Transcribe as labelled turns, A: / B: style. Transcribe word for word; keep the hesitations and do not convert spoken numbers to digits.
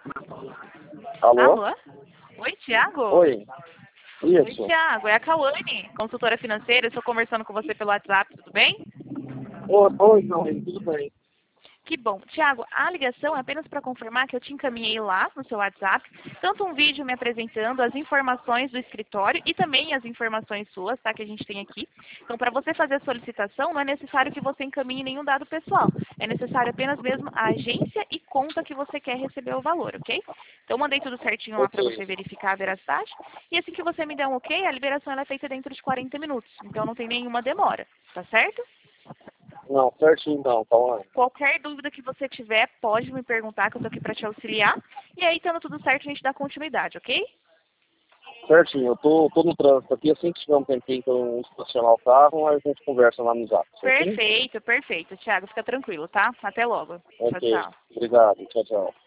A: Alô?
B: Alô? Oi, Thiago?
A: Oi.
B: Oi,
A: Isso.
B: Thiago. É a Cauane, consultora financeira. Eu estou conversando com você pelo WhatsApp, tudo bem?
A: Oi, oi, não, tudo bem.
B: Que bom. Tiago, a ligação é apenas para confirmar que eu te encaminhei lá no seu WhatsApp, tanto um vídeo me apresentando as informações do escritório e também as informações suas, tá, que a gente tem aqui. Então, para você fazer a solicitação, não é necessário que você encaminhe nenhum dado pessoal. É necessário apenas mesmo a agência e conta que você quer receber o valor, ok? Então, eu mandei tudo certinho lá para
A: Ok.
B: você verificar a veracidade. E assim que você me der um ok, a liberação ela é feita dentro de quarenta minutos. Então, não tem nenhuma demora, tá certo?
A: Não, certinho então, calma aí.
B: Qualquer dúvida que você tiver, pode me perguntar, que eu estou aqui para te auxiliar. E aí, estando tudo certo, a gente dá continuidade, ok?
A: Certinho, eu tô, tô no trânsito aqui, assim que tiver um tempinho pra eu estacionar o carro, aí a gente conversa lá no zap, certinho?
B: Perfeito, perfeito. Thiago, fica tranquilo, tá? Até logo. Tchau,
A: Ok,
B: tchau.
A: obrigado, tchau, tchau.